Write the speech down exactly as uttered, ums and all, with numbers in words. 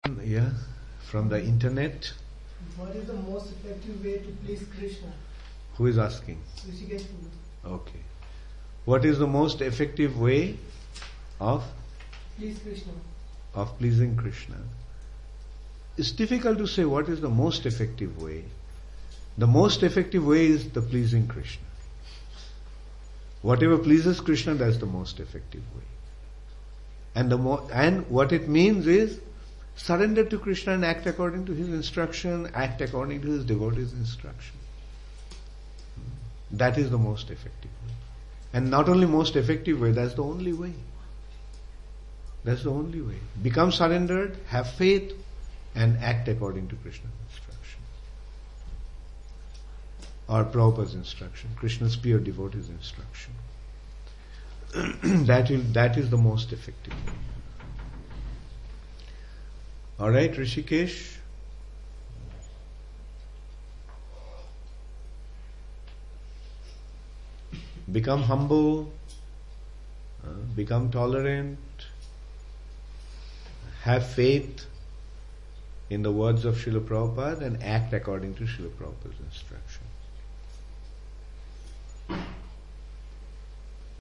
Yeah, from the internet. What is the most effective way to please Krishna? Who is asking? Rishikesh. Okay. What is the most effective way of please Krishna? Of pleasing Krishna? It's difficult to say what is the most effective way. The most effective way is the pleasing Krishna. Whatever pleases Krishna, that's the most effective way. And the mo- and what it means is surrender to Krishna and act according to his instruction, act according to his devotee's instruction. That is the most effective way. And not only most effective way, that's the only way. That's the only way. Become surrendered, have faith, and act according to Krishna's instruction. Or Prabhupada's instruction, Krishna's pure devotee's instruction. that, will, that is the most effective way. Alright, Rishikesh? Become humble, uh, become tolerant, have faith in the words of Srila Prabhupada and act according to Srila Prabhupada's instruction.